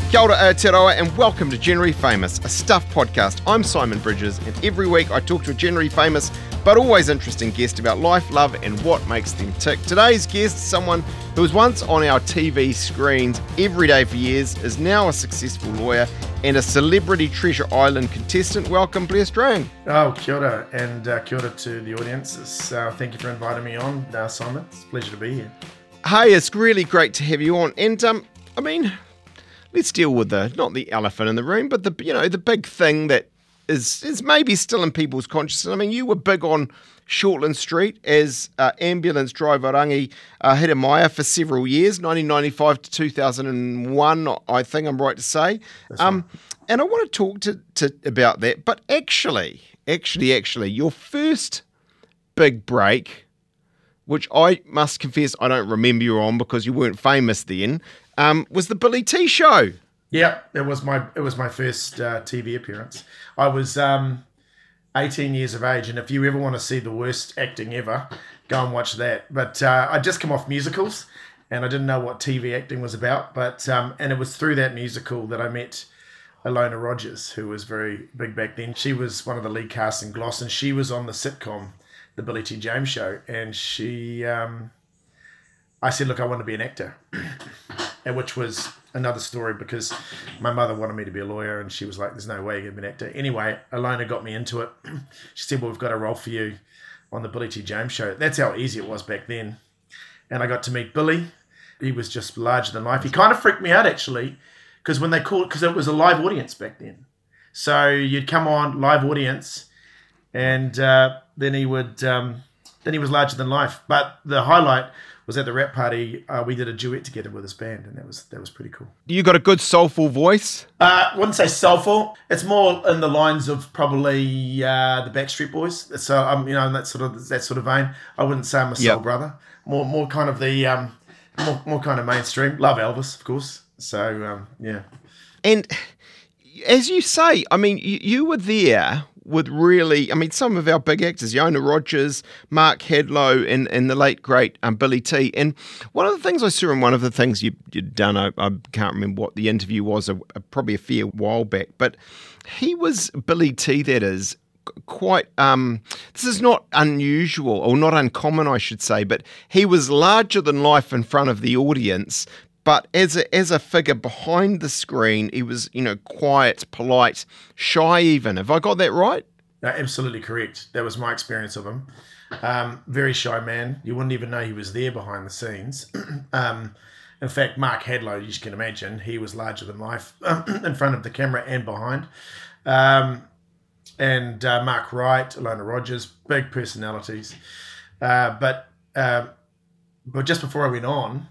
Kia ora Aotearoa and welcome to Generally Famous, a Stuff podcast. I'm Simon Bridges and every week I talk to a generally famous but always interesting guest about life, love and what makes them tick. Today's guest, someone who was once on our TV screens every day for years, is now a successful lawyer and a Celebrity Treasure Island contestant. Welcome, Blair Strang. Oh, kia ora, and kia ora to the audience. Thank you for inviting me on, Simon. It's a pleasure to be here. Hey, it's really great to have you on. And let's deal with not the elephant in the room, but the big thing that is maybe still in people's consciousness. I mean, you were big on Shortland Street as ambulance driver Rangi Hidemaya for several years, 1995 to 2001, I think I'm right to say. Right. And I want to talk to about that. But actually, your first big break, which I must confess I don't remember you on because you weren't famous then, was the Billy T show. Yeah, it was my first TV appearance. I was 18 years of age, and if you ever want to see the worst acting ever, go and watch that. But I'd just come off musicals, and I didn't know what TV acting was about. But and it was through that musical that I met Ilona Rogers, who was very big back then. She was one of the lead cast in Gloss, and she was on the sitcom, The Billy T. James Show, and she... I said, look, I want to be an actor, and which was another story because my mother wanted me to be a lawyer, and she was like, there's no way you're going to be an actor. Anyway, Ilona got me into it. She said, well, we've got a role for you on the Billy T. James Show. That's how easy it was back then. And I got to meet Billy. He was just larger than life. He kind of freaked me out, actually, because it was a live audience back then. So you'd come on, live audience, and then he was larger than life. But the highlight was at the rap party. We did a duet together with his band, and that was pretty cool. You got a good soulful voice? I wouldn't say soulful. It's more in the lines of probably the Backstreet Boys. So in that sort of vein. I wouldn't say I'm a soul brother. More kind of the more kind of mainstream. Love Elvis, of course. So yeah. And as you say, I mean, you were there with really, some of our big actors, Ilona Rogers, Mark Hadlow, and the late, great Billy T. And one of the things I saw, and one of the things you'd done, I can't remember what the interview was, probably a fair while back, but he was, Billy T, that is, quite, this is not unusual, or not uncommon, I should say, but he was larger than life in front of the audience. But as a figure behind the screen, he was, quiet, polite, shy even. Have I got that right? No, absolutely correct. That was my experience of him. Very shy man. You wouldn't even know he was there behind the scenes. In fact, Mark Hadlow, you can imagine, he was larger than life in front of the camera and behind. And Mark Wright, Ilona Rogers, big personalities. But just before I went on...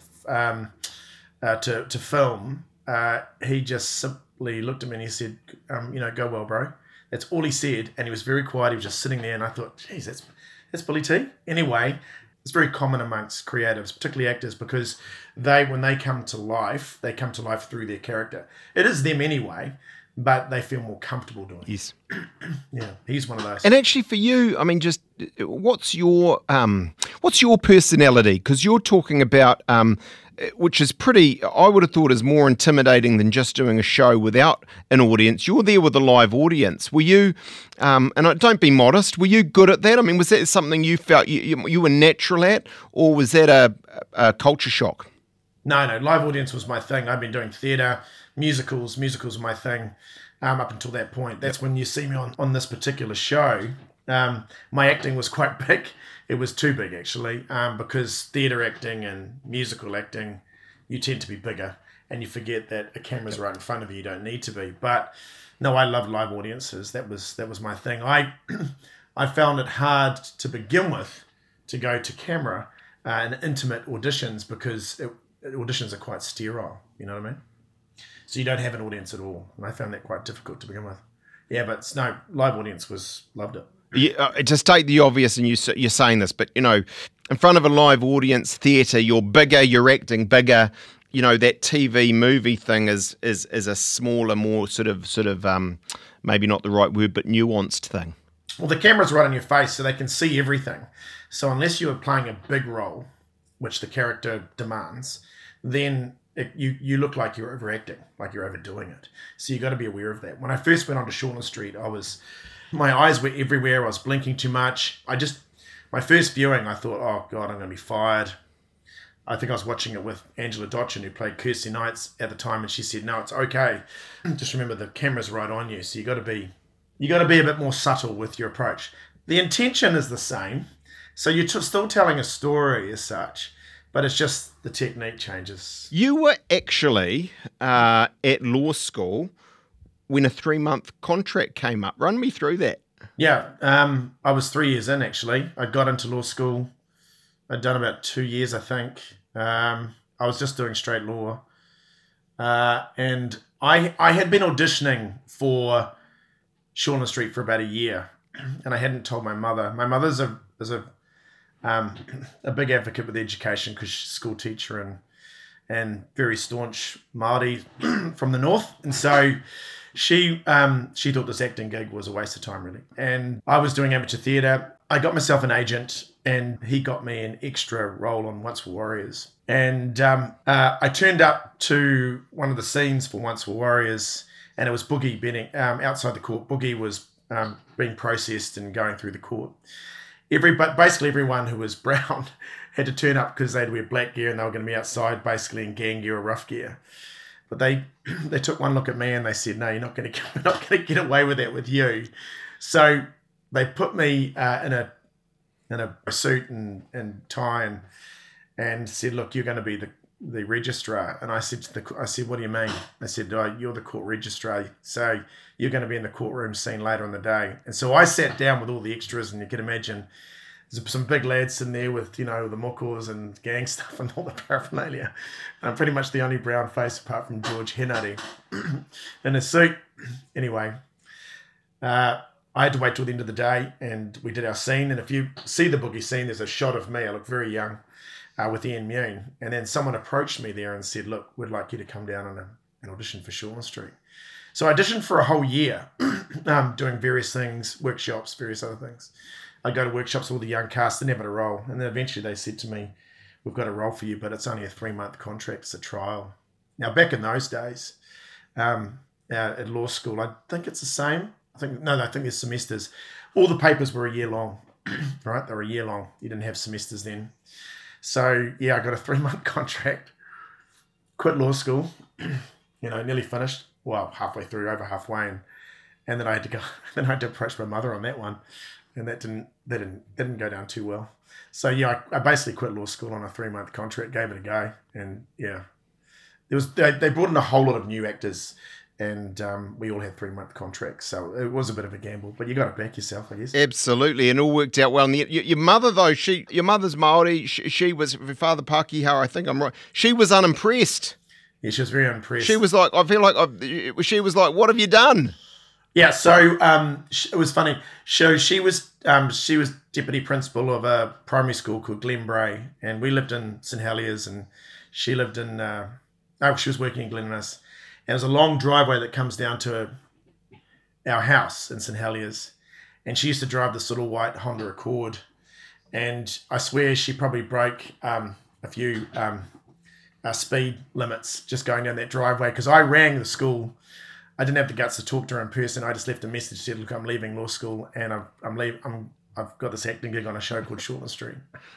to film, he just simply looked at me and he said, go well, bro. That's all he said. And he was very quiet. He was just sitting there. And I thought, geez, that's Billy T. Anyway, it's very common amongst creatives, particularly actors, because when they come to life through their character. It is them anyway, but they feel more comfortable doing it. Yes. Yeah, he's one of those. And actually for you, just what's your personality? Because you're talking about... which is pretty, I would have thought is more intimidating than just doing a show without an audience. You're there with a live audience. Were you, and don't be modest, were you good at that? Was that something you felt you were natural at, or was that a culture shock? No, live audience was my thing. I've been doing theatre, musicals were my thing up until that point. That's when you see me on this particular show. My acting was quite big. It was too big, actually, because theatre acting and musical acting, you tend to be bigger, and you forget that a camera's right in front of you. You don't need to be. But no, I loved live audiences. That was my thing. I found it hard to begin with to go to camera and intimate auditions because auditions are quite sterile. You know what I mean? So you don't have an audience at all, and I found that quite difficult to begin with. Yeah, but no, live audience loved it. To state the obvious, and you're saying this, but in front of a live audience, theatre, you're bigger, you're acting bigger. That TV movie thing is a smaller, more sort of maybe not the right word, but nuanced thing. Well, the camera's right on your face, so they can see everything. So unless you are playing a big role, which the character demands, then you look like you're overacting, like you're overdoing it. So you got to be aware of that. When I first went onto Shortland Street, my eyes were everywhere. I was blinking too much. My first viewing, I thought, oh God, I'm going to be fired. I think I was watching it with Angela Dotchin, who played Kirsty Knights at the time, and she said, no, it's okay. Just remember the camera's right on you, so you got to be a bit more subtle with your approach. The intention is the same, so you're still telling a story as such, but it's just the technique changes. You were actually at law school when a 3-month contract came up. Run me through that. Yeah, I was 3 years in, actually. I got into law school. I'd done about 2 years, I think. I was just doing straight law. And I had been auditioning for Shortland Street for about a year, and I hadn't told my mother. My mother's a big advocate with education because she's a school teacher and very staunch Māori from the north. And so she thought this acting gig was a waste of time, really. And I was doing amateur theatre. I got myself an agent, and he got me an extra role on Once Were Warriors. And I turned up to one of the scenes for Once Were Warriors, and it was Boogie being outside the court. Boogie was being processed and going through the court. Basically everyone who was brown had to turn up because they'd wear black gear, and they were going to be outside basically in gang gear or rough gear. But they took one look at me and they said, no, you're not going to get away with that with you. So they put me in a suit and tie and said, look, you're going to be the registrar. And I said, what do you mean? They said, oh, you're the court registrar, so you're going to be in the courtroom scene later in the day. And so I sat down with all the extras, and you can imagine there's some big lads in there with, the mokos and gang stuff and all the paraphernalia. I'm pretty much the only brown face apart from George Hennady in a suit. Anyway, I had to wait till the end of the day, and we did our scene. And if you see the Boogie scene, there's a shot of me. I look very young with Ian Mune. And then someone approached me there and said, look, we'd like you to come down on an audition for Shortland Street. So I auditioned for a whole year, doing various things, workshops, various other things. I'd go to workshops with all the young cast, they never had a role. And then eventually they said to me, we've got a role for you, but it's only a 3-month contract, it's a trial. Now, back in those days, at law school, I think it's the same. I think there's semesters. All the papers were a year long, right? They were a year long. You didn't have semesters then. So, yeah, I got a 3-month contract, quit law school, nearly finished. Well, halfway through, over halfway. And then I had to approach my mother on that one. And that didn't go down too well. So, yeah, I basically quit law school on a 3-month contract, gave it a go. And, yeah, they brought in a whole lot of new actors, and we all had 3-month contracts. So it was a bit of a gamble, but you got to back yourself, I guess. Absolutely, and it all worked out well. And your mother, though, your mother's Māori. She was Father Pākehā, I think I'm right. She was unimpressed. Yeah, she was very unimpressed. She was like, she was like, what have you done? Yeah, so it was funny. So she was deputy principal of a primary school called Glenbrae, and we lived in St Heliers, and she lived in. She was working in Glen Innes. And there's a long driveway that comes down to our house in St Heliers, and she used to drive this little white Honda Accord, and I swear she probably broke a few speed limits just going down that driveway, because I rang the school. I didn't have the guts to talk to her in person. I just left a message, said, look, I'm leaving law school, and I've got this acting gig on a show called Shortland Street.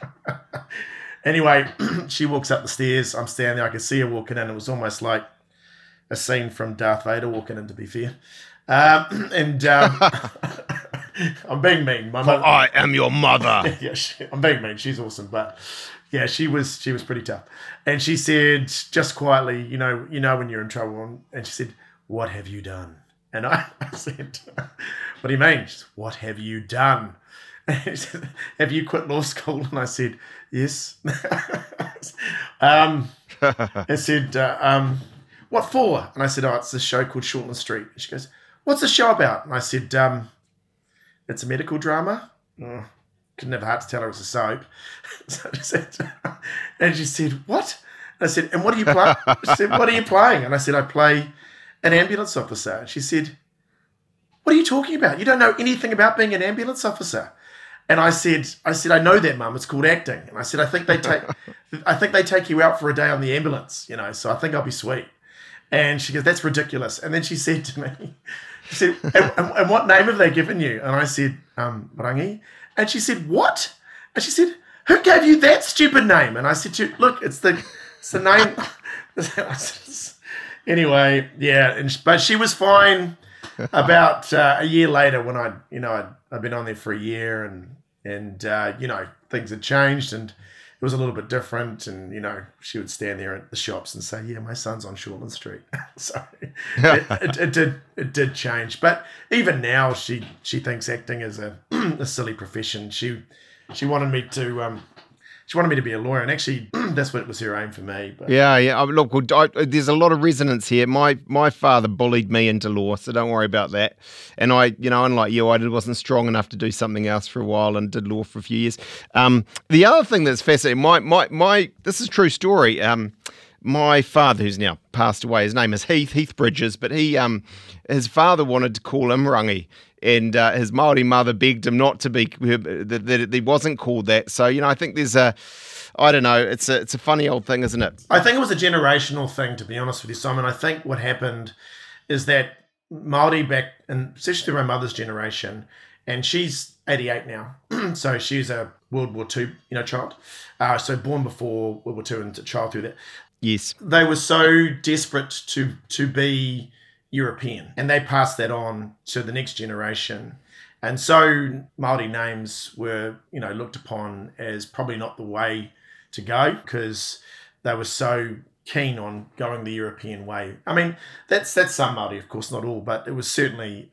Anyway, she walks up the stairs. I'm standing there. I could see her walking in. It was almost like a scene from Darth Vader walking in, to be fair. I'm being mean. My mother, I am your mother. Yeah, I'm being mean. She's awesome, but yeah, she was pretty tough. And she said, just quietly, you know when you're in trouble. And she said, what have you done? And I said, what do you mean? She said, what have you done? And she said, have you quit law school? And I said, yes. I said, what for? And I said, it's this show called Shortland Street. And she goes, what's the show about? And I said, it's a medical drama. Couldn't have a heart to tell her it was a soap. So I said, and she said, what? And I said, and what are you playing? She said, what are you playing? And I said, I play an ambulance officer. And she said, what are you talking about? You don't know anything about being an ambulance officer. And I said, I know that, Mum. It's called acting. And I said, I think they take you out for a day on the ambulance, so I think I'll be sweet. And she goes, that's ridiculous. And then she said to me, she said, and what name have they given you? And I said, Rangi. And she said, what? And she said, who gave you that stupid name? And I said to her, look, it's the name. Anyway, yeah. But she was fine about a year later when I'd been on there for a year and things had changed and it was a little bit different, and she would stand there at the shops and say, "Yeah, my son's on Shortland Street." So it did change, but even now she thinks acting is a silly profession. She wanted me to be a lawyer, and actually that's what was her aim for me. But. Yeah. Look, there's a lot of resonance here. My father bullied me into law, so don't worry about that. And I, unlike you, I wasn't strong enough to do something else for a while and did law for a few years. The other thing that's fascinating, this is a true story. My father, who's now passed away, his name is Heath Bridges, but his father wanted to call him Rangi. And his Māori mother begged him not to be, that he wasn't called that. So, I think there's I don't know, it's a funny old thing, isn't it? I think it was a generational thing, to be honest with you, Simon. I think what happened is that Māori back, and especially through my mother's generation, and she's 88 now, so she's a World War II, child. So born before World War II and a child through that. Yes. They were so desperate to be European, and they passed that on to the next generation, and so Māori names were looked upon as probably not the way to go because they were so keen on going the European way. I mean, that's some Māori, of course, not all, but it was certainly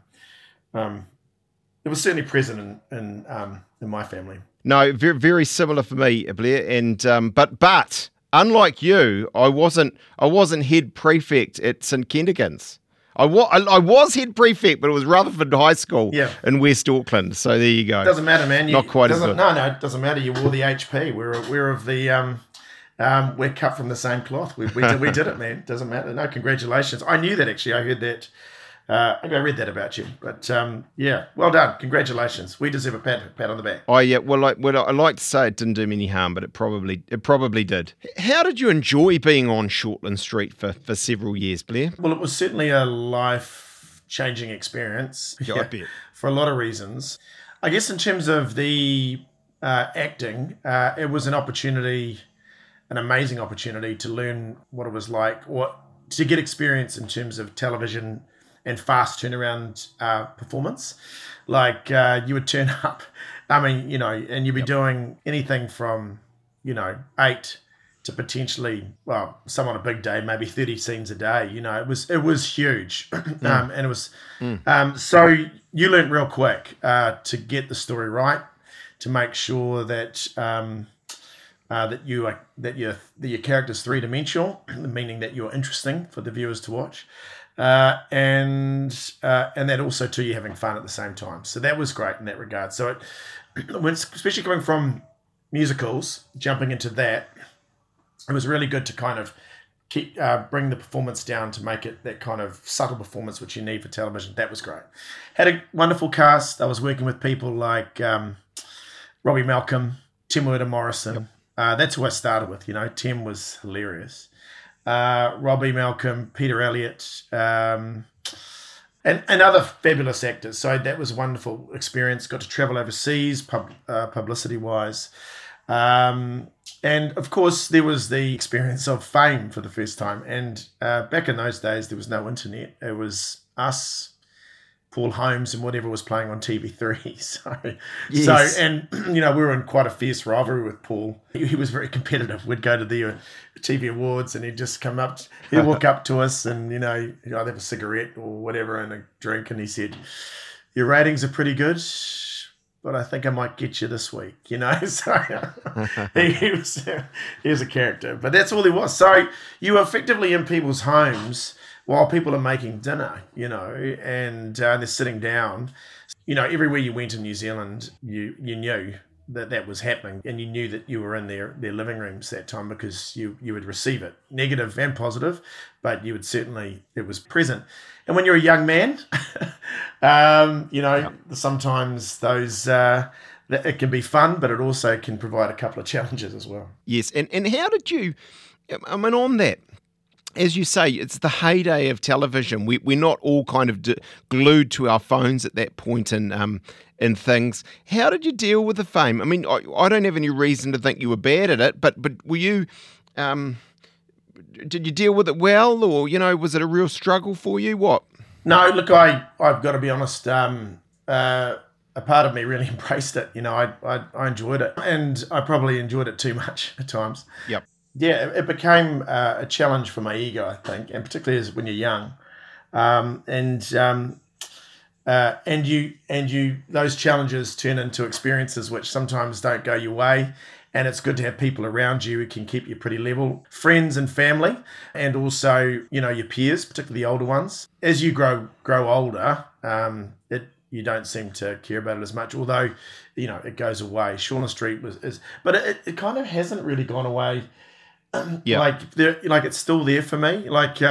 present in my family. No, very, very similar for me, Blair, and but unlike you, I wasn't head prefect at St Kentigern's. I was head prefect, but it was Rutherford High School in West Auckland. So there you go. Doesn't matter, man. Not quite as good. No, it doesn't matter. You wore the HP. We're of the we're cut from the same cloth. We did it, man. Doesn't matter. No, congratulations. I knew that actually. I heard that. I read that about you, but well done, congratulations. We deserve a pat on the back. Oh yeah, well, I like to say it didn't do me any harm, but it probably did. How did you enjoy being on Shortland Street for several years, Blair? Well, it was certainly a life-changing experience. Yeah, I bet. For a lot of reasons. I guess in terms of the acting, it was an amazing opportunity to learn what it was like, or to get experience in terms of television and fast turnaround performance. Like you would turn up, and you'd be doing anything from, 8 to potentially, some on a big day, maybe 30 scenes a day. It was huge. And it was, so you learned real quick to get the story right, to make sure that that your character's three-dimensional, meaning that you're interesting for the viewers to watch. And that also too, you're having fun at the same time. So that was great in that regard. So especially coming from musicals, jumping into that, it was really good to kind of keep bring the performance down to make it that kind of subtle performance which you need for television. That was great. Had a wonderful cast. I was working with people like Robbie Malcolm, Tim Morrison. That's who I started with. Tim was hilarious. Robbie Malcolm, Peter Elliott, and other fabulous actors. So that was a wonderful experience. Got to travel overseas, publicity-wise. And, of course, there was the experience of fame for the first time. And back in those days, there was no internet. It was us, Paul Holmes, and whatever was playing on TV3. We were in quite a fierce rivalry with Paul. He was very competitive. We'd go to the TV awards and he'd just come up, he'd walk up to us and, I'd have a cigarette or whatever and a drink, and he said, "Your ratings are pretty good, but I think I might get you this week," So he was a character, but that's all he was. So you were effectively in people's homes while people are making dinner, and they're sitting down. Everywhere you went in New Zealand, you knew that was happening, and you knew that you were in their living rooms that time because you would receive it, negative and positive, but you would certainly, it was present. And when you're a young man, sometimes those it can be fun, but it also can provide a couple of challenges as well. Yes, and how did you? I mean, on that, as you say, it's the heyday of television. We're not all kind of glued to our phones at that point in things. How did you deal with the fame? I mean, I don't have any reason to think you were bad at it, but were you? Did you deal with it well, or was it a real struggle for you? What? No, look, I've got to be honest. A part of me really embraced it. I enjoyed it, and I probably enjoyed it too much at times. Yep. Yeah, it became a challenge for my ego, I think, and particularly when you're young, and you those challenges turn into experiences which sometimes don't go your way, and it's good to have people around you who can keep you pretty level, friends and family, and also your peers, particularly the older ones. As you grow older, you don't seem to care about it as much, although it goes away. Shauna Street but it kind of hasn't really gone away. Yeah. Like it's still there for me.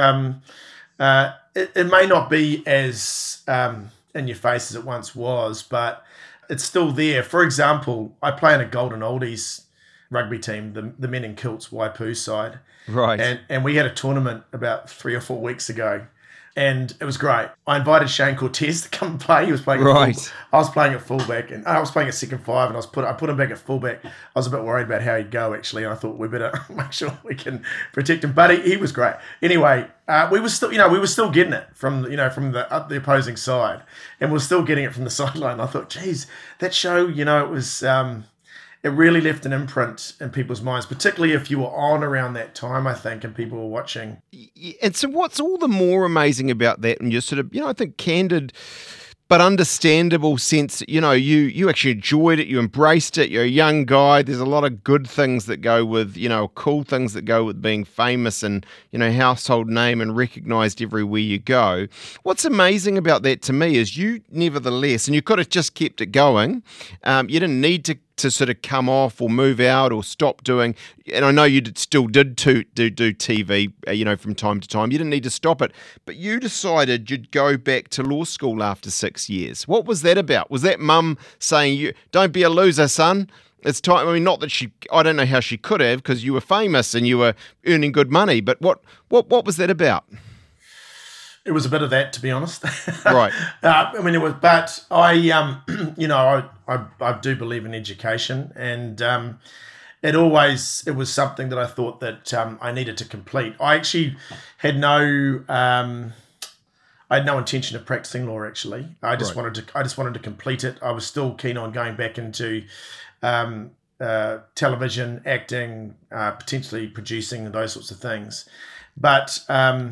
It may not be as in your face as it once was, but it's still there. For example, I play in a Golden Oldies rugby team, the men in kilts Waipu side, right? And we had a tournament about 3 or 4 weeks ago, and it was great. I invited Shane Cortez to come and play. He was playing right. I was playing at fullback, and I was playing at second five, and I put him back at fullback. I was a bit worried about how he'd go, actually, and I thought we better make sure we can protect him. But he was great. Anyway, we were still getting it from the opposing side, and we were still getting it from the sideline. I thought, geez, that show, it was. It really left an imprint in people's minds, particularly if you were on around that time, I think, and people were watching. And so what's all the more amazing about that, and you're sort of, I think, candid but understandable sense, you actually enjoyed it, you embraced it, you're a young guy, there's a lot of good things that go with, cool things that go with being famous and, household name and recognised everywhere you go. What's amazing about that to me is you nevertheless, and you could have just kept it going, you didn't need to sort of come off or move out or stop doing, and I know you still did do TV, from time to time. You didn't need to stop it, but you decided you'd go back to law school after 6 years. What was that about? Was that mum saying, "You don't be a loser, son. It's time"? I mean, not that I don't know how she could have, because you were famous and you were earning good money. But what was that about? It was a bit of that, to be honest. Right. It was, but I do believe in education, and it was something that I thought that I needed to complete. I actually had I had no intention of practicing law. Actually, I just wanted to complete it. I was still keen on going back into television, acting, potentially producing, and those sorts of things, but.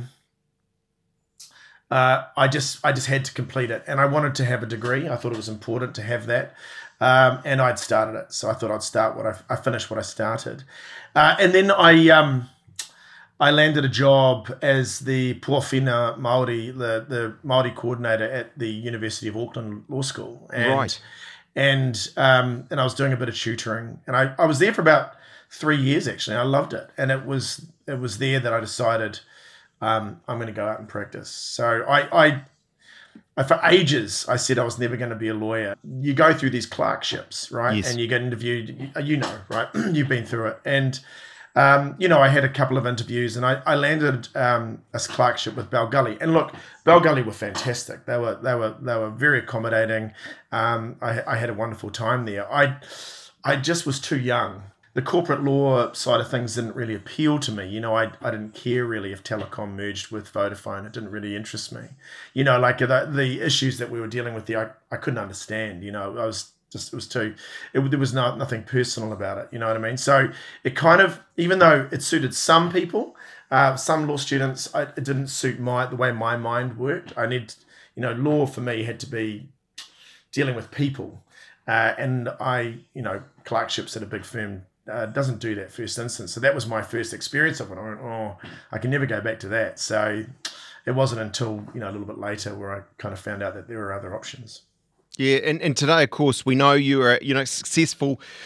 I just had to complete it, and I wanted to have a degree. I thought it was important to have that, and I'd started it, so I thought I'd start I finished what I started, and then I landed a job as the Puawhina Māori, the Māori coordinator at the University of Auckland Law School, and, right, and I was doing a bit of tutoring, and I was there for about 3 years actually. I loved it, and it was there that I decided. I'm going to go out and practice. So I for ages, I said I was never going to be a lawyer. You go through these clerkships, right? Yes. And you get interviewed, right? You've been through it. And, I had a couple of interviews, and I landed a clerkship with Bell Gully. And look, Bell Gully were fantastic. They were very accommodating. I had a wonderful time there. I just was too young. The corporate law side of things didn't really appeal to me. I didn't care really if Telecom merged with Vodafone. It didn't really interest me. Like the issues that we were dealing with there, I couldn't understand. There was nothing personal about it. You know what I mean? So it kind of, even though it suited some people, some law students, it didn't suit the way my mind worked. Law for me had to be dealing with people. And clerkships at a big firm doesn't do that first instance. So that was my first experience of it. I went, I can never go back to that. So it wasn't until, a little bit later where I kind of found out that there were other options. Yeah, and today, of course, we know you are, successful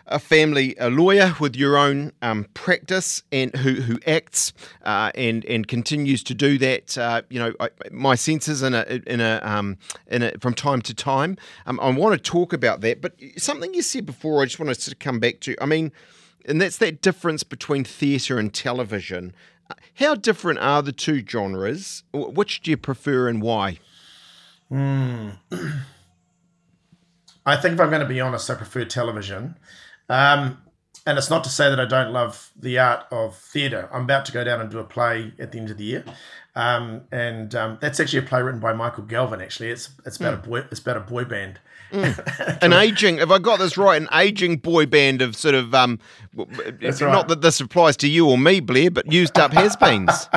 a lawyer with your own practice, and who acts and continues to do that. My sense is in a from time to time. I want to talk about that, but something you said before, I just want to sort of come back to. I mean, and that's that difference between theatre and television. How different are the two genres? Which do you prefer and why? I think if I'm going to be honest, I prefer television. And it's not to say that I don't love the art of theatre. I'm about to go down and do a play at the end of the year. That's actually a play written by Michael Galvin, actually. It's about a boy band. An aging, if I got this right, an aging boy band of sort of, That's right. not that this applies to you or me, Blair, but used up has-beens.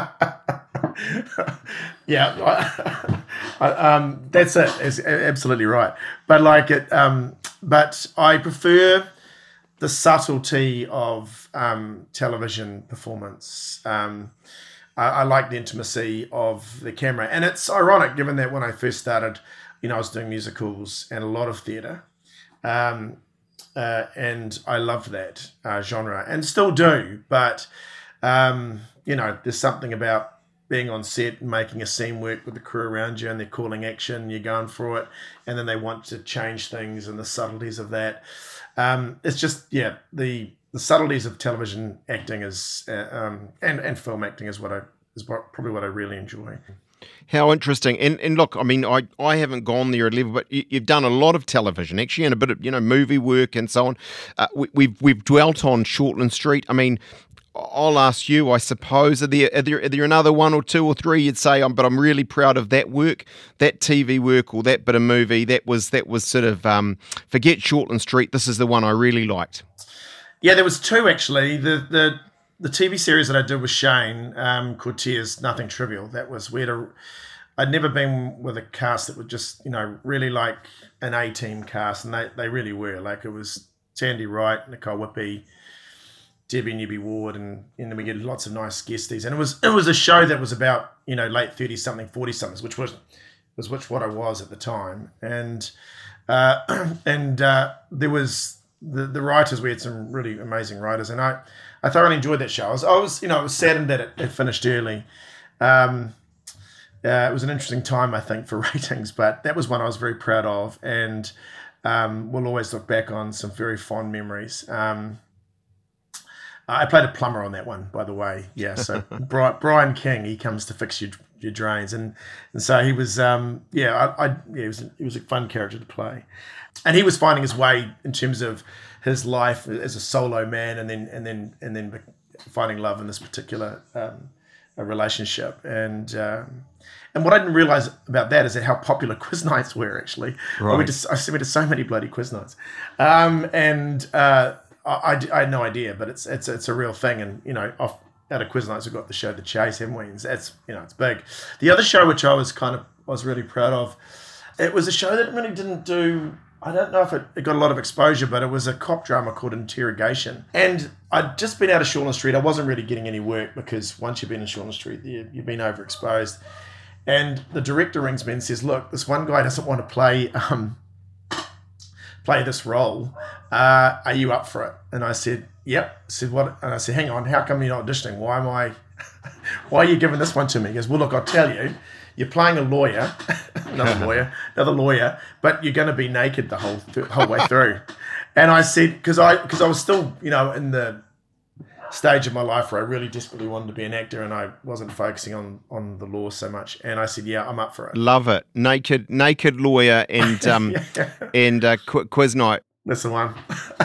Yeah, that's it. It's absolutely right. But I prefer the subtlety of television performance. I like the intimacy of the camera, and it's ironic given that when I first started, I was doing musicals and a lot of theatre, and I loved that genre and still do. But there's something about being on set and making a scene work with the crew around you, and they're calling action, you're going for it, and then they want to change things and the subtleties of that. It's just the subtleties of television acting is and film acting is probably what I really enjoy. How interesting. And look, I mean, I haven't gone there at level, but you've done a lot of television, actually, and a bit of, movie work and so on. We've dwelt on Shortland Street. I mean, I'll ask you, I suppose, are there another one or two or three you'd say, but I'm really proud of that work, that TV work or that bit of movie, that was sort of, forget Shortland Street, this is the one I really liked. Yeah, there was two, actually. The TV series that I did with Shane, called Tears, Nothing Trivial, that was weird. I'd never been with a cast that would just, really like an A-team cast, and they really were. Like, it was Tandy Wright, Nicole Whippy, Debbie Newby-Ward, and then we get lots of nice guesties. And it was a show that was about, late 30-something, 40-somethings, which was what I was at the time. And there was the writers, we had some really amazing writers, and I thoroughly enjoyed that show. I was saddened that it finished early. It was an interesting time, I think, for ratings, but that was one I was very proud of, and we'll always look back on some very fond memories. I played a plumber on that one, by the way. Yeah, so Brian King, he comes to fix your drains, and so he was he was a fun character to play, and he was finding his way in terms of his life as a solo man, and then finding love in this particular relationship, and what I didn't realize about that is that how popular quiz nights were, actually. Right. I went to so many bloody quiz nights, I had no idea, but it's a real thing, and out of quiz nights we've got the show The Chase, haven't we? And that's it's big. The other show which I was really proud of, it was a show that really didn't do. I don't know if it got a lot of exposure, but it was a cop drama called Interrogation. And I'd just been out of Shortland Street. I wasn't really getting any work because once you've been in Shortland Street, you've been overexposed. And the director rings me and says, "Look, this one guy doesn't want to play this role. Are you up for it?" And I said, "Yep." I said, "What?" And I said, "Hang on, how come you're not auditioning? Why are you giving this one to me?" He goes, "Well, look, I'll tell you. You're playing a lawyer, another lawyer, but you're going to be naked the whole way through." And I said, because I was still, in the stage of my life where I really desperately wanted to be an actor, and I wasn't focusing on the law so much. And I said, "Yeah, I'm up for it." Love it. Naked lawyer and and quiz night. That's the one.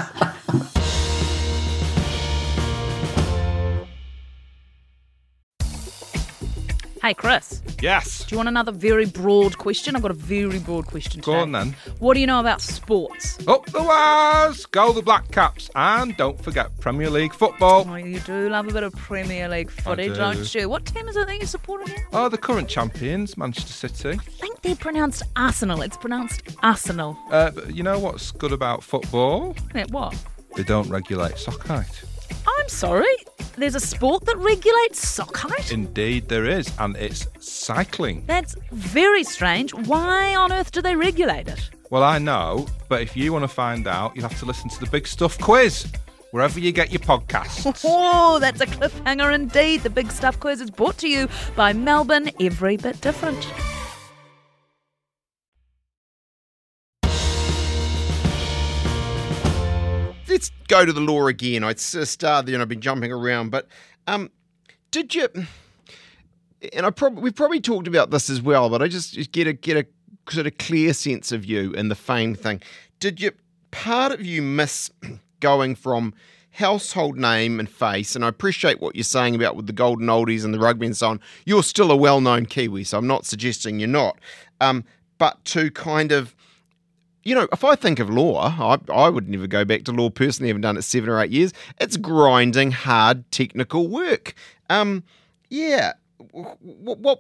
Hey, Chris. Yes. Do you want another very broad question? I've got a very broad question today. Go on then. What do you know about sports? Up the wires! Go the Black Caps. And don't forget Premier League football. Oh, you do love a bit of Premier League footy, do. don't you? What team is it that you support again? Oh, the current champions, Manchester City. I think they're pronounced Arsenal. It's pronounced Arsenal. But you know what's good about football? Yeah, what? They don't regulate sock height. I'm sorry. There's a sport that regulates sock height? Indeed there is, and it's cycling. That's very strange. Why on earth do they regulate it? Well, I know, but if you want to find out, you'll have to listen to the Big Stuff quiz, wherever you get your podcasts. Oh, that's a cliffhanger indeed. The Big Stuff Quiz is brought to you by Melbourne Every Bit Different. Let's go to the law again. I started there and I've been jumping around, but did you? And we've probably talked about this as well, but I just get a sort of clear sense of you in the fame thing. Did you? Part of you miss going from household name and face, and I appreciate what you're saying about with the golden oldies and the rugby and so on. You're still a well-known Kiwi, so I'm not suggesting you're not. But to kind of, if I think of law, I would never go back to law personally. I haven't done it 7 or 8 years. It's grinding, hard, technical work. Yeah. What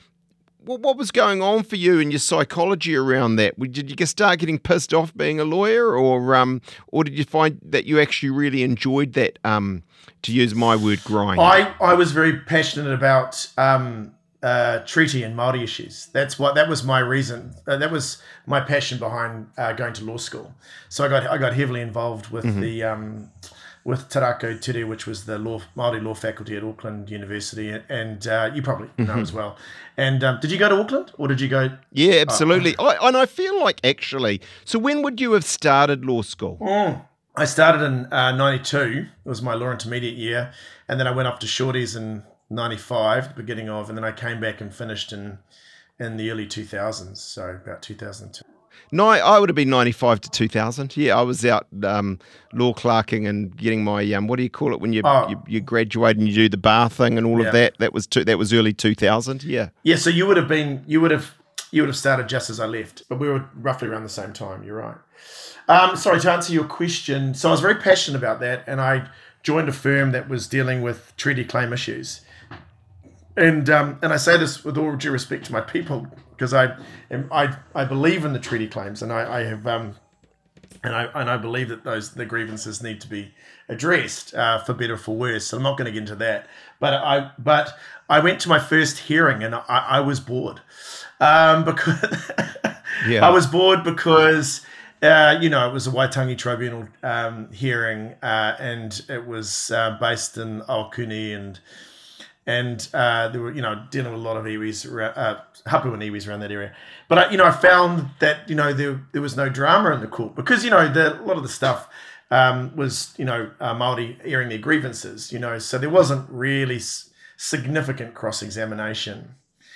was going on for you and your psychology around that? Did you start getting pissed off being a lawyer, or did you find that you actually really enjoyed that? To use my word, grind. I was very passionate about treaty and Māori issues. That was my reason. That was my passion behind going to law school. So I got heavily involved with with Te Rākau Ture, which was the Māori law faculty at Auckland University, and you probably know as well. And did you go to Auckland, or did you go? Yeah, absolutely. I feel like actually. So when would you have started law school? I started in 92. It was my law intermediate year, and then I went off to Shorty's in 95, the beginning of, and then I came back and finished in the early 2000s, so about 2002. No, I would have been 95 to 2000. Yeah, I was out law clerking and getting my what do you call it when you graduate and you do the bar thing and all of that. That was early 2000. Yeah. Yeah. So you would have started just as I left, but we were roughly around the same time. You're right. Sorry, to answer your question. So I was very passionate about that, and I joined a firm that was dealing with treaty claim issues. And I say this with all due respect to my people, because I believe in the treaty claims, and I have and I believe that the grievances need to be addressed for better or for worse. So I'm not going to get into that. But I went to my first hearing and I was bored because I was bored because it was a Waitangi Tribunal hearing and it was based in Aokuni and they were, dealing with a lot of iwis, hapu and iwis around that area. But, I found that, there was no drama in the court because, a lot of the stuff was, Māori airing their grievances, so there wasn't really significant cross-examination.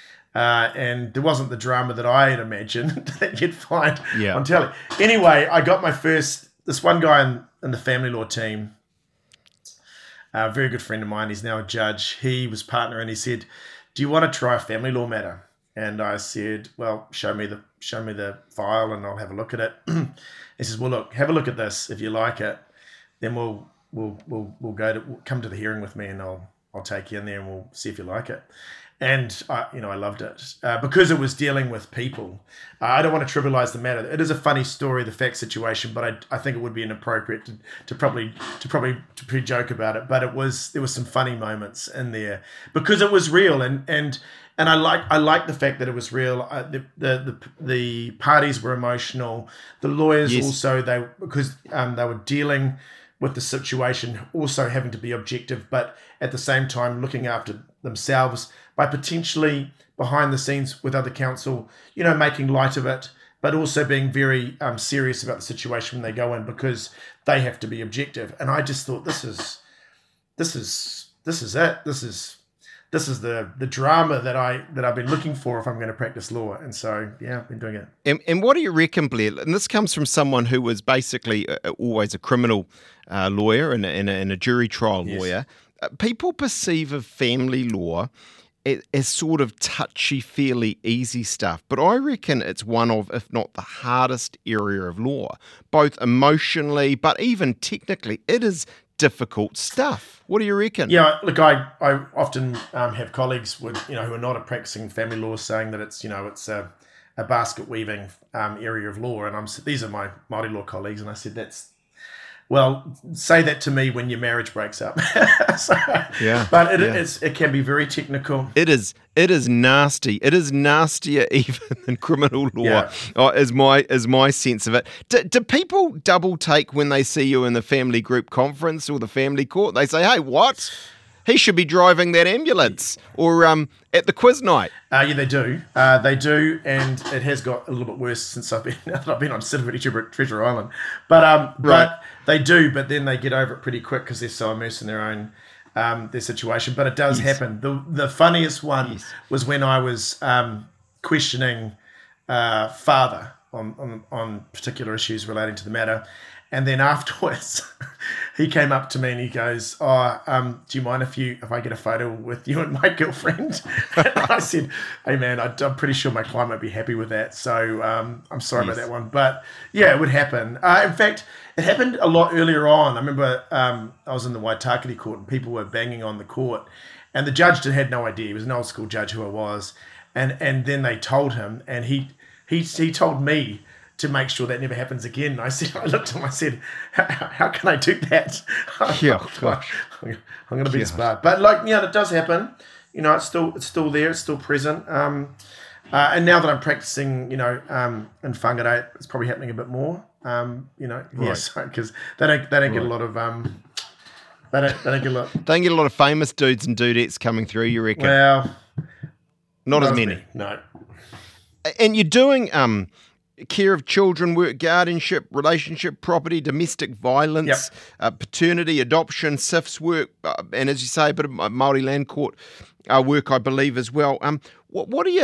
And there wasn't the drama that I had imagined that you'd find on telly. Anyway, I got this one guy in the family law team, a very good friend of mine, he's now a judge. He was partner and he said, "Do you want to try a family law matter?" And I said, "Well, show me the file and I'll have a look at it." He says, "Well, look, have a look at this. If you like it, then we'll come to the hearing with me and I'll take you in there and we'll see if you like it." And I loved it because it was dealing with people. I don't want to trivialize the matter. It is a funny story, the fact situation, but I think it would be inappropriate to probably joke about it. But there was some funny moments in there because it was real, and I like the fact that it was real. The parties were emotional. The lawyers also because they were dealing with the situation, also having to be objective, but at the same time looking after themselves by potentially behind the scenes with other counsel, making light of it, but also being very serious about the situation when they go in because they have to be objective. And I just thought this is it. This is the drama that I've been looking for if I'm going to practice law. And so, I've been doing it. And what do you reckon, Blair? And this comes from someone who was basically always a criminal lawyer and a jury trial lawyer. People perceive of family law as sort of touchy-feely easy stuff. But I reckon it's one of, if not the hardest area of law, both emotionally, but even technically. It is difficult stuff. What do you reckon? Yeah, look, I often have colleagues who are not practicing family law saying that it's a basket weaving area of law, and these are my Māori law colleagues, and I said that's Well, say that to me when your marriage breaks up. So, Yeah, but yeah. it can be very technical. It is nasty. It is nastier even than criminal law. Yeah. Is my sense of it. Do people double take when they see you in the family group conference or the family court? They say, "Hey, what? He should be driving that ambulance," or at the quiz night. Yeah, they do. They do, and it has got a little bit worse since I've been on City Treasure Island. But Right. but they do. But then they get over it pretty quick because they're so immersed in their own their situation. But it does happen. The funniest one was when I was questioning father on particular issues relating to the matter. And then afterwards, he came up to me and he goes, do you mind if I get a photo with you and my girlfriend? And I said, hey man, I'm pretty sure my client might be happy with that. So I'm sorry about that one. But yeah, it would happen. In fact, it happened a lot earlier on. I remember I was in the Waitakere court and people were banging on the court. And the judge had no idea. He was an old school judge who I was. And then they told him, and he told me to make sure that never happens again. And I looked at him, I said, how can I do that? Yeah, gosh. I'm going to be inspired. But it does happen. It's still there. It's still present. And now that I'm practicing, in whangarei, it's probably happening a bit more. Yes, because they don't get a lot of they don't get a lot. They don't get a lot of famous dudes and dudettes coming through, you reckon? Well, not as many. No. And you're doing care of children work, guardianship, relationship, property, domestic violence, paternity, adoption, SIFS work, and as you say, a bit of Māori land court work, I believe, as well. What do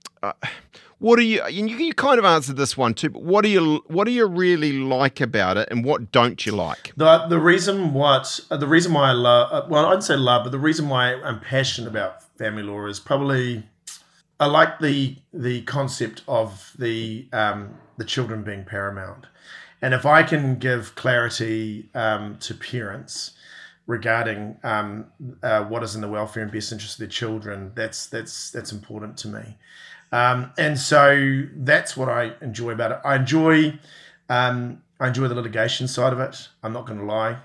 you? You kind of answered this one too, but what do you really like about it, and what don't you like? The reason why I love, well, I wouldn't say love, but the reason why I'm passionate about family law is probably I like the concept of the children being paramount, and if I can give clarity to parents regarding what is in the welfare and best interest of their children, that's important to me, and so that's what I enjoy about it. I enjoy the litigation side of it. I'm not going to lie.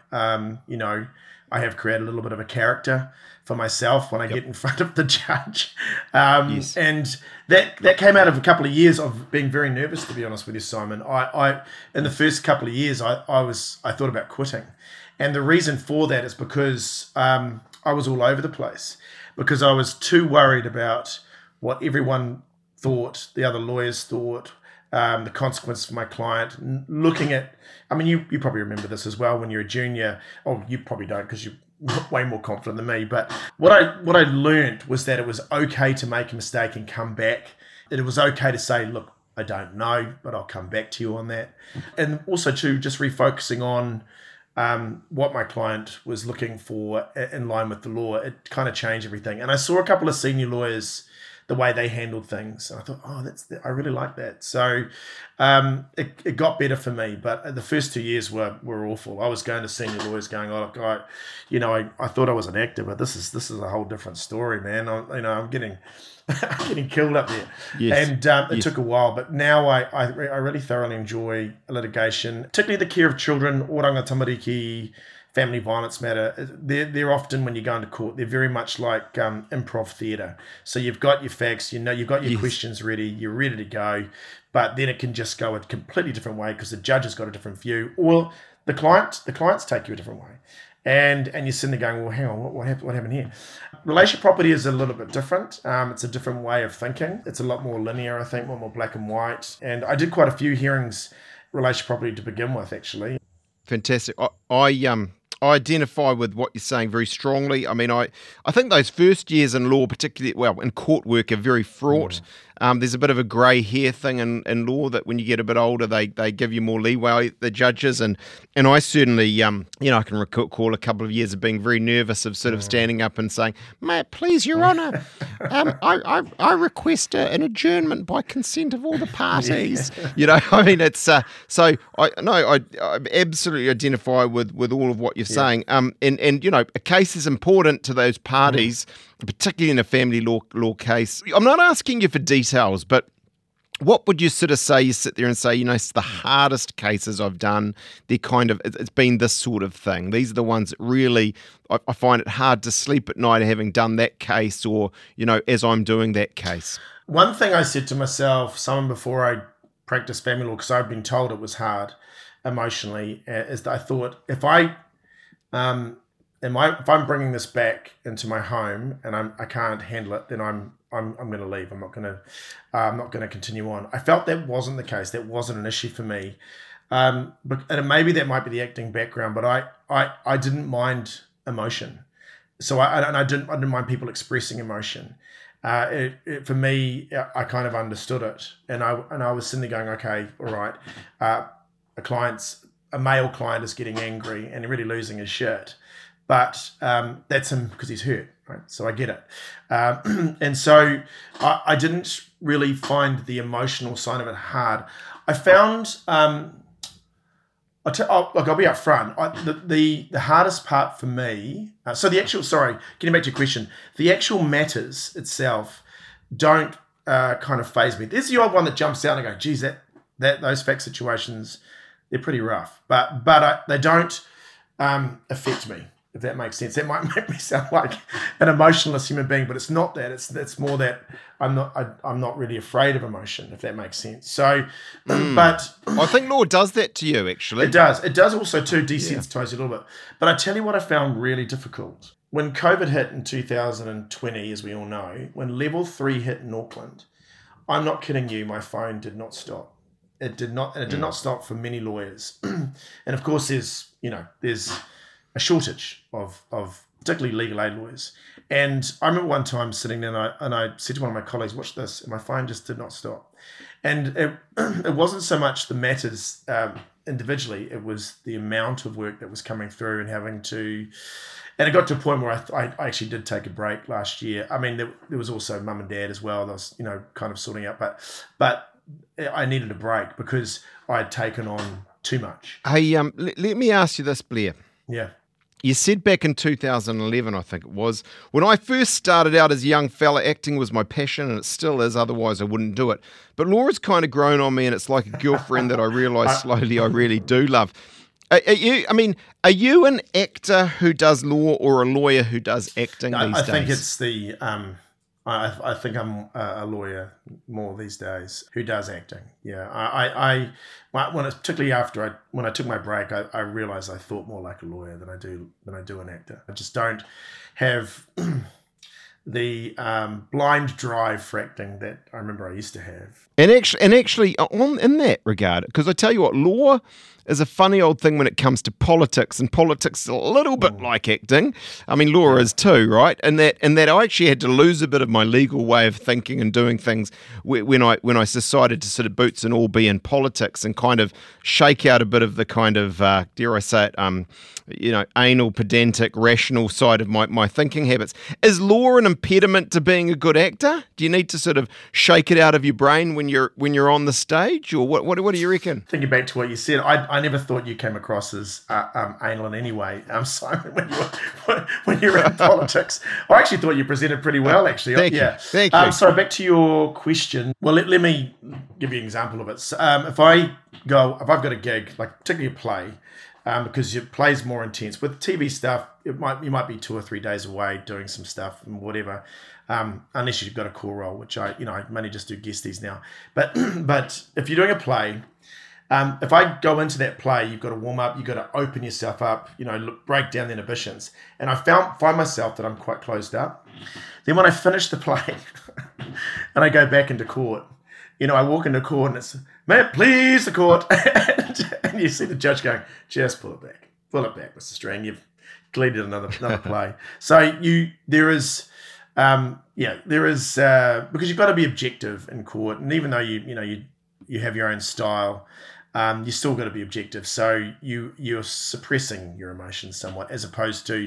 I have created a little bit of a character for myself when I get in front of the judge. And that came out of a couple of years of being very nervous, to be honest with you, Simon. I in the first couple of years, I thought about quitting. And the reason for that is because I was all over the place, because I was too worried about what everyone thought, the other lawyers thought, the consequences for my client, looking at, I mean, you probably remember this as well when you're a junior. Oh, you probably don't because you're way more confident than me. But what I learned was that it was okay to make a mistake and come back. It was okay to say, look, I don't know, but I'll come back to you on that. And also too, just refocusing on what my client was looking for in line with the law. It kind of changed everything. And I saw a couple of senior lawyers, the way they handled things. And I thought, I really like that. So it got better for me. But the first 2 years were awful. I was going to senior lawyers going, I thought I was an actor, but this is a whole different story, man. I'm getting killed up there. Yes. And it took a while. But now I really thoroughly enjoy litigation, particularly the care of children, oranga tamariki, family violence matter. They're often, when you go into court, they're very much like improv theatre. So you've got your facts, you've got your questions ready, you're ready to go, but then it can just go a completely different way because the judge has got a different view, or the clients take you a different way. And you're sitting there going, well, hang on, what happened here? Relationship property is a little bit different. It's a different way of thinking. It's a lot more linear, I think, more black and white. And I did quite a few hearings, relationship property to begin with, actually. Fantastic. I identify with what you're saying very strongly. I mean, I think those first years in law, particularly, in court work, are very fraught. There's a bit of a grey hair thing in law that when you get a bit older, they give you more leeway, the judges. And I certainly, I can recall a couple of years of being very nervous of sort of standing up and saying, "May it please, Your Honour, I request an adjournment by consent of all the parties." I mean, it's so I absolutely identify with all of what you're saying. And a case is important to those parties, particularly in a family law case. I'm not asking you for details, but what would you sort of say? You sit there and say, it's the hardest cases I've done. They're it's been this sort of thing. These are the ones that really, I find it hard to sleep at night having done that case, or, as I'm doing that case. One thing I said to myself, someone before I practiced family law, because I'd been told it was hard emotionally, is that I thought, if I'm bringing this back into my home and I can't handle it, then I'm going to leave. I'm not going to continue on. I felt that wasn't the case. That wasn't an issue for me. And maybe that might be the acting background, but I didn't mind emotion. So I didn't mind people expressing emotion. For me, I kind of understood it, and I was sitting there going, okay, all right, a male client is getting angry and really losing his shit. But that's him because he's hurt, right? So I get it. And so I didn't really find the emotional side of it hard. I found, I'll be up front. The hardest part for me, getting back to your question, the actual matters itself don't kind of faze me. There's the odd one that jumps out and I go, geez, those fact situations, they're pretty rough. But they don't affect me, if that makes sense. That might make me sound like an emotionless human being, but it's not that. It's more that I'm not really afraid of emotion, if that makes sense. So, but I think law does that to you, actually. It does. It does also too desensitize you a little bit. But I tell you what I found really difficult. When COVID hit in 2020, as we all know, when level 3 hit in Auckland, I'm not kidding you, my phone did not stop. It did not, and it did not stop for many lawyers. And of course, there's a shortage of particularly legal aid lawyers. And I remember one time sitting there and I said to one of my colleagues, watch this, and my phone just did not stop. And it wasn't so much the matters individually, it was the amount of work that was coming through and having to, and it got to a point where I actually did take a break last year. I mean, there was also mum and dad as well. I was, kind of sorting out, but I needed a break because I had taken on too much. Hey, let me ask you this, Blair. Yeah. You said back in 2011, I think it was, when I first started out as a young fella, acting was my passion, and it still is, otherwise I wouldn't do it. But Laura's kind of grown on me, and it's like a girlfriend that I realise slowly I really do love. Are you an actor who does law or a lawyer who does acting these days? I think it's the... I think I'm a lawyer more these days who does acting. Yeah, particularly after when I took my break, I realized I thought more like a lawyer than I do an actor. I just don't have the blind drive for acting that I remember I used to have. And actually, in that regard, because I tell you what, law is a funny old thing when it comes to politics, and politics is a little bit like acting. I mean, law is too, right? And that I actually had to lose a bit of my legal way of thinking and doing things when I decided to sort of boots and all be in politics and kind of shake out a bit of the kind of dare I say it, anal, pedantic, rational side of my thinking habits. Is law an impediment to being a good actor? Do you need to sort of shake it out of your brain when you're on the stage, or what do you reckon? Thinking back to what you said, I never thought you came across as anal in any way, Simon, when you were in politics. I actually thought you presented pretty well, actually. Thank you. So back to your question. Well, let me give you an example of it. So, if I've got a gig, like particularly a play, because your play's more intense. With TV stuff, you might be 2 or 3 days away doing some stuff and whatever. Unless you've got a core role, which I mainly just do guesties now. But if you're doing a play, if I go into that play, you've got to warm up, you've got to open yourself up, break down the inhibitions. And I find myself that I'm quite closed up. Then when I finish the play and I go back into court, I walk into court and it's, may it please the court. and you see the judge going, just pull it back, Mr. Strang, you've deleted another play. So there is because you've got to be objective in court, and even though you have your own style, you still got to be objective. So you're suppressing your emotions somewhat, as opposed to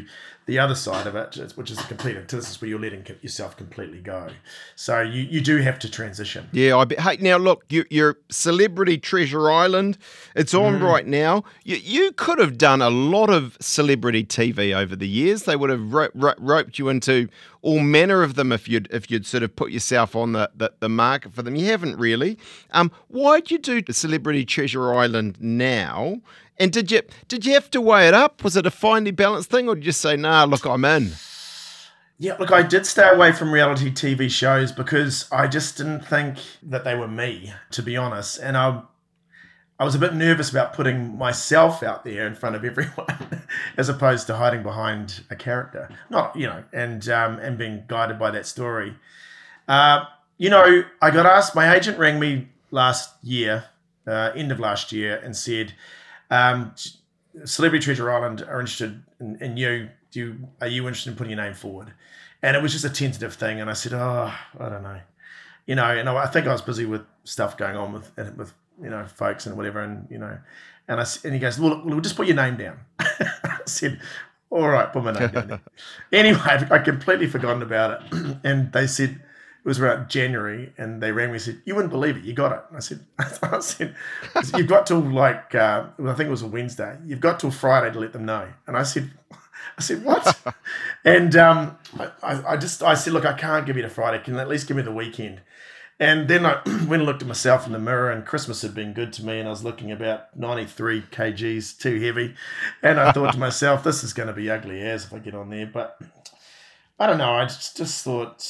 the other side of it, which is the complete antithesis where you're letting yourself completely go. So you do have to transition. Yeah, hey, now look, you're Celebrity Treasure Island. It's on right now. You could have done a lot of celebrity TV over the years. They would have roped you into all manner of them if you'd sort of put yourself on the market for them. You haven't really. Why'd you do Celebrity Treasure Island now? And did you have to weigh it up? Was it a finely balanced thing, or did you just say, nah, look, I'm in? Yeah, look, I did stay away from reality TV shows because I just didn't think that they were me, to be honest. And I was a bit nervous about putting myself out there in front of everyone as opposed to hiding behind a character. And being guided by that story. I got asked, my agent rang me last year, end of last year, and said, Celebrity Treasure Island are interested in you. Are you interested in putting your name forward? And it was just a tentative thing. And I said, I don't know. And I think I was busy with stuff going on with folks and whatever. And he goes, well, we'll just put your name down. I said, all right, put my name down there. Anyway, I completely forgotten about it. And they said, it was around January, and they rang me and said, you wouldn't believe it, you got it. And I said, you've got till I think it was a Wednesday, you've got till Friday to let them know. And I said, what? And I said, look, I can't give you the Friday, can you at least give me the weekend? And then I went and looked at myself in the mirror, and Christmas had been good to me, and I was looking about 93 kgs too heavy. And I thought to myself, this is going to be ugly as if I get on there. But I don't know, I just thought...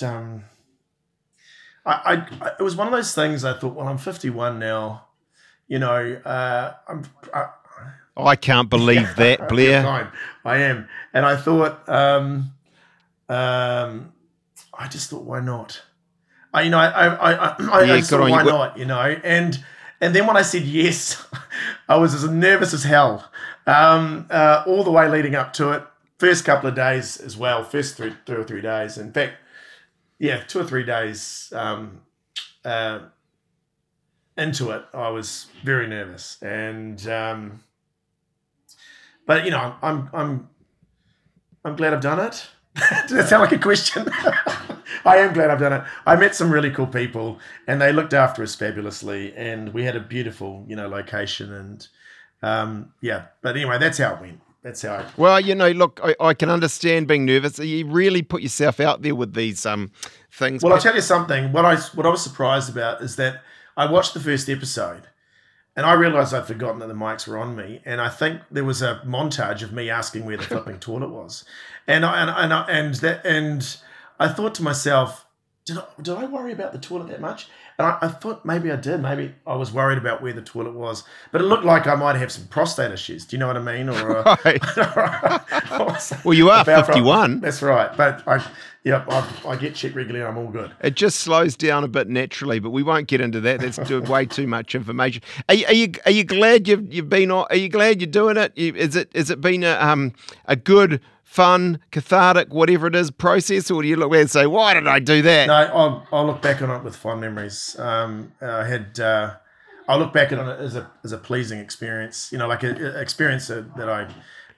it was one of those things I thought, well, I'm 51 now, I can't believe that, Blair. I am. And I thought, I just thought, why not? I just thought, why not, And then when I said yes, I was as nervous as hell all the way leading up to it. First couple of days as well, first 2 or 3 days. In fact, 2 or 3 days into it, I was very nervous, and but I'm glad I've done it. Does that sound like a question? I am glad I've done it. I met some really cool people, and they looked after us fabulously, and we had a beautiful, location, and But anyway, that's how it went. That's how I... Well, look, I can understand being nervous. You really put yourself out there with these things. Well, I'll tell you something. What I was surprised about is that I watched the first episode and I realised I'd forgotten that the mics were on me. And I think there was a montage of me asking where the flipping toilet was. And I thought to myself, did I worry about the toilet that much? And I thought maybe I did. Maybe I was worried about where the toilet was. But it looked like I might have some prostate issues. Do you know what I mean? Or right. Well, you are 51. That's right. But I get checked regularly and I'm all good. It just slows down a bit naturally, but we won't get into that. That's way too much information. Are you glad you've been on? Are you glad you're doing it? Is it been a good, fun, cathartic, whatever it is, process, or do you look back and say, why did I do that? No, I'll look back on it with fond memories. I'll look back on it as a pleasing experience, like an experience that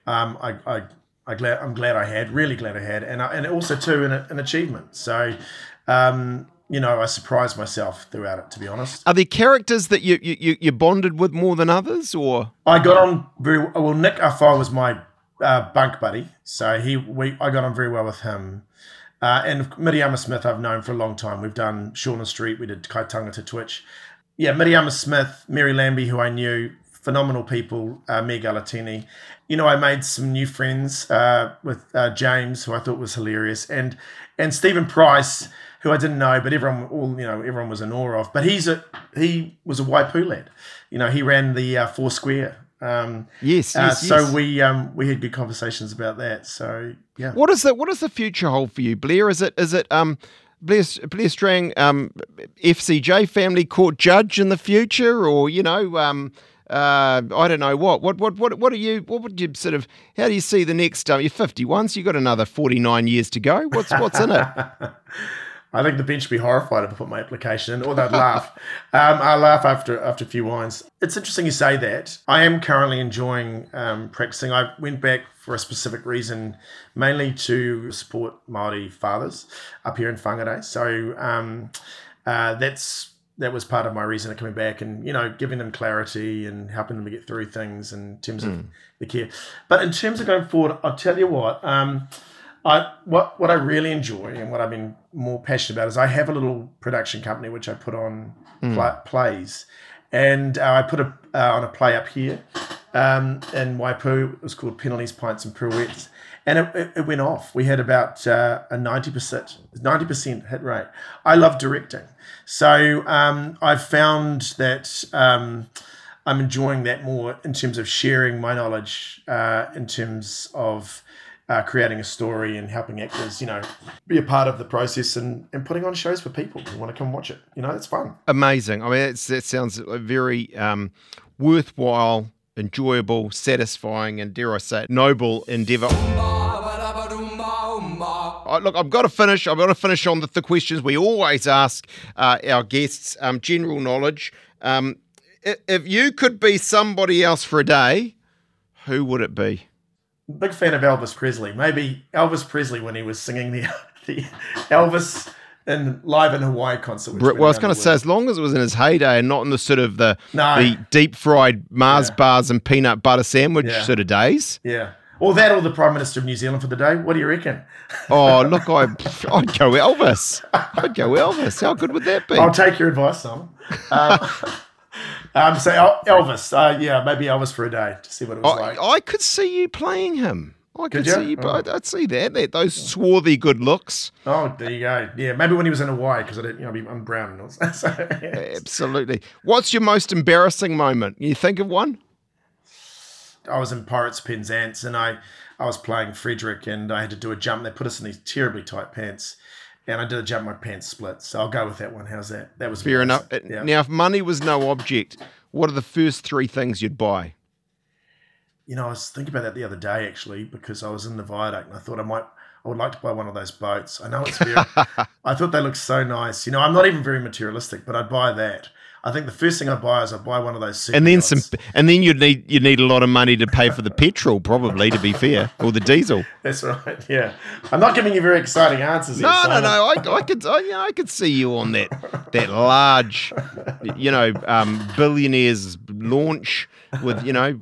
I'm glad I had, really glad I had, and also too an achievement. So, I surprised myself throughout it, to be honest. Are there characters that you bonded with more than others, or? I got on very well. Nick Afar was my bunk buddy, so I got on very well with him. And Miriama Smith I've known for a long time. We've done Shauna Street, we did Kaitangata Twitch. Yeah, Miriama Smith, Mary Lambie, who I knew, phenomenal people, Meg Alatini. I made some new friends with James, who I thought was hilarious, and Stephen Price, who I didn't know, but everyone was in awe of. But he was a Waipu lad. He ran the Foursquare. Yes. So we had good conversations about that. So yeah. What does the future hold for you, Blair? Is it Blair Strang FCJ family court judge in the future, or I don't know what would you sort of, how do you see the next? You're 51, so you've got another 49 years to go. What's in it? I think the bench would be horrified if I put my application in, or they'd laugh. I laugh after a few wines. It's interesting you say that. I am currently enjoying practicing. I went back for a specific reason, mainly to support Māori fathers up here in Whangarei. So that was part of my reason of coming back, and giving them clarity and helping them to get through things in terms of the care. But in terms of going forward, I'll tell you what. What I really enjoy and what I've been more passionate about is I have a little production company which I put on plays, and I put on a play up here in Waipu. It was called Penalties, Pints and Pirouettes, and it went off. We had about a 90% hit rate. I love directing, so I've found that I'm enjoying that more in terms of sharing my knowledge in terms of creating a story and helping actors, be a part of the process and putting on shows for people who want to come watch it. It's fun. Amazing. I mean, that sounds a very worthwhile, enjoyable, satisfying, and dare I say it, noble endeavour. Look, I've got to finish on the questions we always ask our guests, general knowledge. If you could be somebody else for a day, who would it be? Big fan of Elvis Presley. Maybe Elvis Presley when he was singing the Elvis live in Hawaii concert. Well, I was going to say, as long as it was in his heyday and not in the sort of the deep fried Mars bars and peanut butter sandwich sort of days. Yeah. Or the Prime Minister of New Zealand for the day. What do you reckon? Oh, look, I'd go Elvis. How good would that be? I'll take your advice, Simon. So Elvis, maybe Elvis for a day to see what it was like. I could see you playing him. I'd see that. Those swarthy good looks. Oh, there you go. Yeah, maybe when he was in Hawaii because I'm brown and all. So, Absolutely. What's your most embarrassing moment? You think of one? I was in Pirates Penzance and I was playing Frederick and I had to do a jump. They put us in these terribly tight pants. And I did a jump, my pants split. So I'll go with that one. How's that? That was fair enough. Yeah. Now, if money was no object, what are the first three things you'd buy? I was thinking about that the other day, actually, because I was in the Viaduct and I thought I would like to buy one of those boats. I know it's very, I thought they looked so nice. I'm not even very materialistic, but I'd buy that. I think the first thing I'd buy is I'd buy one of those super yachts. And then you'd need a lot of money to pay for the petrol, probably, to be fair, or the diesel. That's right. Yeah, I'm not giving you very exciting answers. No. I could see you on that large, billionaires launch with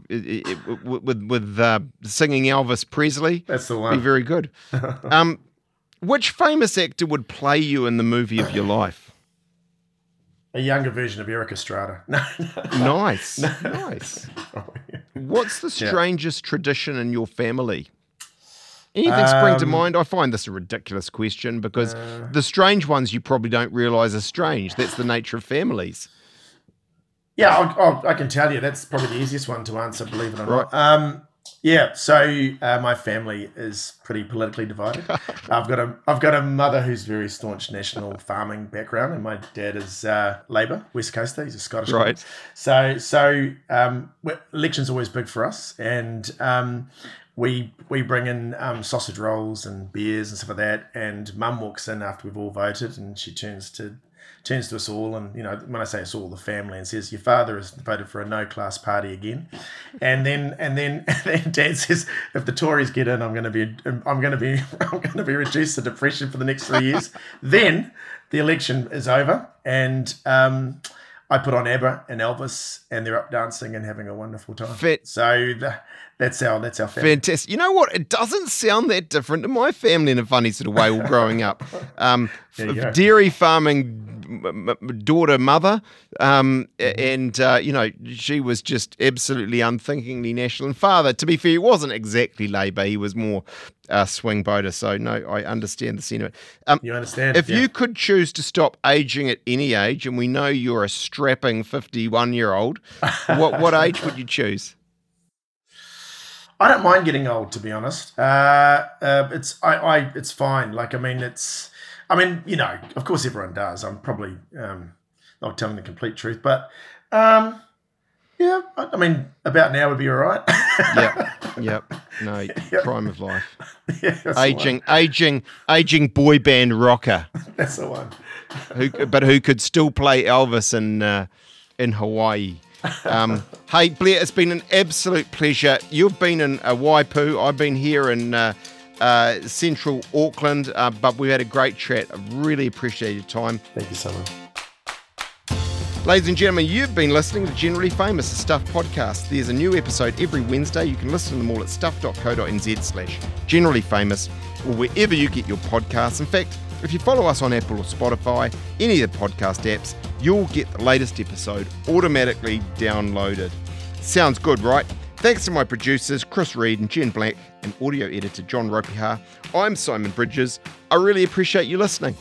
singing Elvis Presley. That's the one. Be very good. Which famous actor would play you in the movie of your life? A younger version of Eric Estrada. Nice. What's the strangest tradition in your family? Anything spring to mind? I find this a ridiculous question because the strange ones you probably don't realise are strange. That's the nature of families. Yeah, I can tell you that's probably the easiest one to answer, believe it or not. So my family is pretty politically divided. I've got a mother who's very staunch national farming background, and my dad is Labour, West Coaster. He's a Scottish guy. Right. So election's always big for us, and we bring in sausage rolls and beers and stuff like that. And Mum walks in after we've all voted, and she turns to us all, and when I say us all, the family, and says, "Your father has voted for a no-class party again," and then Dad says, "If the Tories get in, I'm going to be reduced to depression for the next 3 years." Then the election is over, and I put on ABBA and Elvis, and they're up dancing and having a wonderful time. That's our family. Fantastic. You know what? It doesn't sound that different to my family in a funny sort of way all growing up. Dairy farming daughter, mother, and she was just absolutely unthinkingly national. And father, to be fair, he wasn't exactly Labour. He was more swing voter. So, no, I understand the sentiment. You understand? If you could choose to stop aging at any age, and we know you're a strapping 51-year-old, what age would you choose? I don't mind getting old, to be honest. It's fine. Of course everyone does. I'm probably not telling the complete truth, but Yeah, I mean, about now would be all right. Yep. No, Yep. prime of life. Yeah, that's Aging boy band rocker. That's the one. Who could still play Elvis in Hawaii. Hey, Blair, it's been an absolute pleasure. You've been in Waipu. I've been here in central Auckland, but we've had a great chat. I really appreciate your time. Thank you so much. Ladies and gentlemen, you've been listening to Generally Famous, a Stuff podcast. There's a new episode every Wednesday. You can listen to them all at stuff.co.nz/generallyfamous or wherever you get your podcasts. In fact, if you follow us on Apple or Spotify, any of the podcast apps, you'll get the latest episode automatically downloaded. Sounds good, right? Thanks to my producers, Chris Reed and Jen Black, and audio editor, John Ropihar. I'm Simon Bridges. I really appreciate you listening.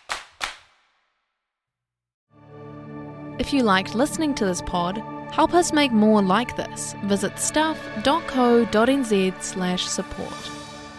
If you liked listening to this pod, help us make more like this. Visit stuff.co.nz/support.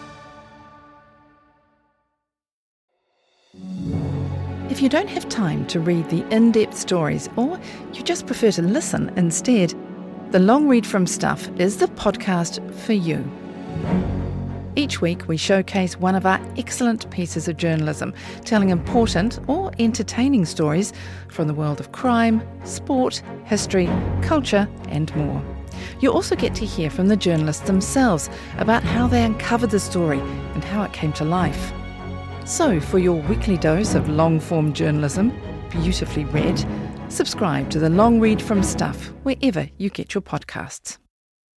If you don't have time to read the in-depth stories or you just prefer to listen instead, The Long Read from Stuff is the podcast for you. Each week we showcase one of our excellent pieces of journalism, telling important or entertaining stories from the world of crime, sport, history, culture and more. You also get to hear from the journalists themselves about how they uncovered the story and how it came to life. So for your weekly dose of long-form journalism, beautifully read, subscribe to The Long Read from Stuff wherever you get your podcasts.